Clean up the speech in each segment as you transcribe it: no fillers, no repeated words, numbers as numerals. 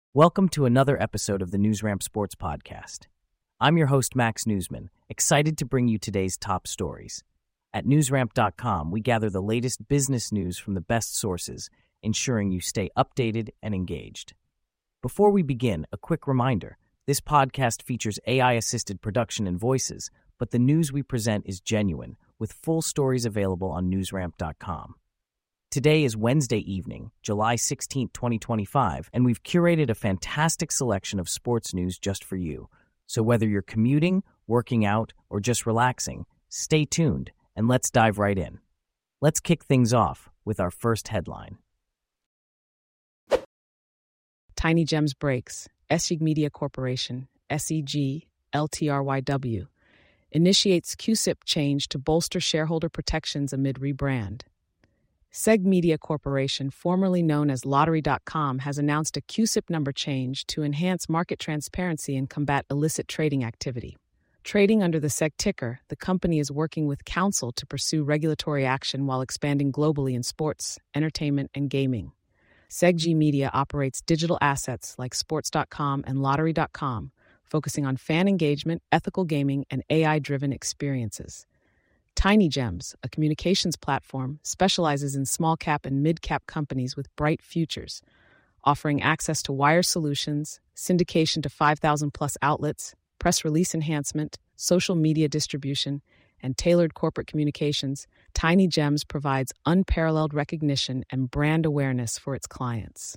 Welcome to another episode of the NewsRamp Sports Podcast. I'm your host, Max Newsman, excited to bring you today's top stories. At newsramp.com, we gather the latest business news from the best sources, ensuring you stay updated and engaged. Before we begin, a quick reminder. This podcast features AI-assisted production and voices, but the news we present is genuine, with full stories available on newsramp.com. Today is Wednesday evening, July 16, 2025, and we've curated a fantastic selection of sports news just for you. So whether you're commuting, working out, or just relaxing, stay tuned and let's dive right in. Let's kick things off with our first headline. Tiny Gems breaks. SEG Media Corporation, SEG, LTRYW, initiates QSIP change to bolster shareholder protections amid rebrand. SEG Media Corporation, formerly known as Lottery.com, has announced a QSIP number change to enhance market transparency and combat illicit trading activity. Trading under the SEG ticker, the company is working with counsel to pursue regulatory action while expanding globally in sports, entertainment, and gaming. SEG Media operates digital assets like Sports.com and Lottery.com, focusing on fan engagement, ethical gaming, and AI-driven experiences. Tiny Gems, a communications platform, specializes in small-cap and mid-cap companies with bright futures, offering access to wire solutions, syndication to 5,000-plus outlets, press release enhancement, social media distribution, and tailored corporate communications. Tiny Gems provides unparalleled recognition and brand awareness for its clients.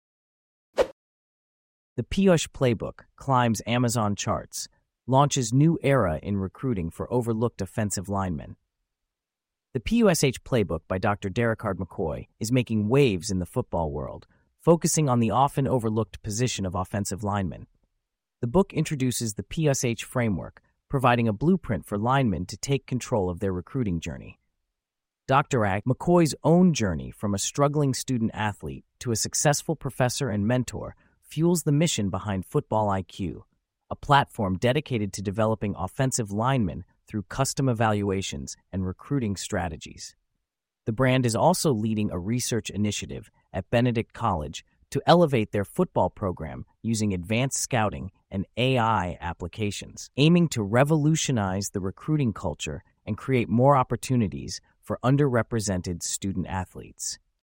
The Piyush Playbook climbs Amazon charts, launches new era in recruiting for overlooked offensive linemen. The PUSH Playbook by Dr. Derekard McCoy is making waves in the football world, focusing on the often overlooked position of offensive linemen. The book introduces the PUSH framework, providing a blueprint for linemen to take control of their recruiting journey. Dr. McCoy's own journey from a struggling student athlete to a successful professor and mentor fuels the mission behind Football IQ, a platform dedicated to developing offensive linemen through custom evaluations and recruiting strategies. The brand is also leading a research initiative at Benedict College to elevate their football program using advanced scouting and AI applications, aiming to revolutionize the recruiting culture and create more opportunities for underrepresented student athletes.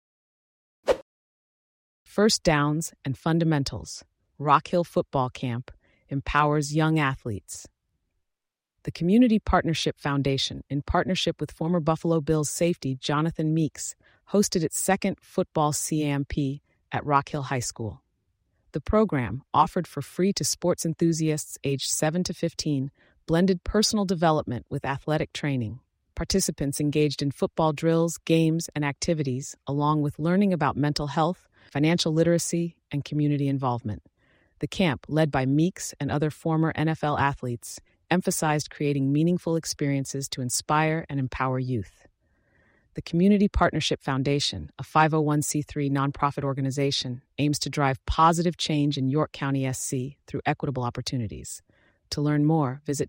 First Downs and Fundamentals. Rock Hill Football Camp empowers young athletes. The Community Partnership Foundation, in partnership with former Buffalo Bills safety Jonathan Meeks, hosted its second football CAMP at Rock Hill High School. The program, offered for free to sports enthusiasts aged 7 to 15, blended personal development with athletic training. Participants engaged in football drills, games, and activities, along with learning about mental health, financial literacy, and community involvement. The camp, led by Meeks and other former NFL athletes, emphasized creating meaningful experiences to inspire and empower youth. The Community Partnership Foundation, a 501c3 nonprofit organization, aims to drive positive change in York County, SC through equitable opportunities. To learn more, visit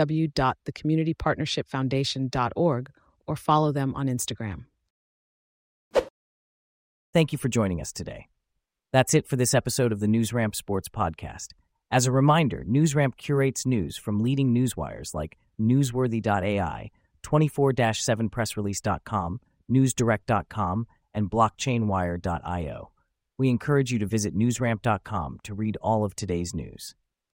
www.thecommunitypartnershipfoundation.org or follow them on Instagram. Thank you for joining us today. That's it for this episode of the NewsRamp Sports Podcast. As a reminder, NewsRamp curates news from leading newswires like Newsworthy.ai, 24-7pressrelease.com, NewsDirect.com, and BlockchainWire.io. We encourage you to visit newsramp.com to read all of today's news.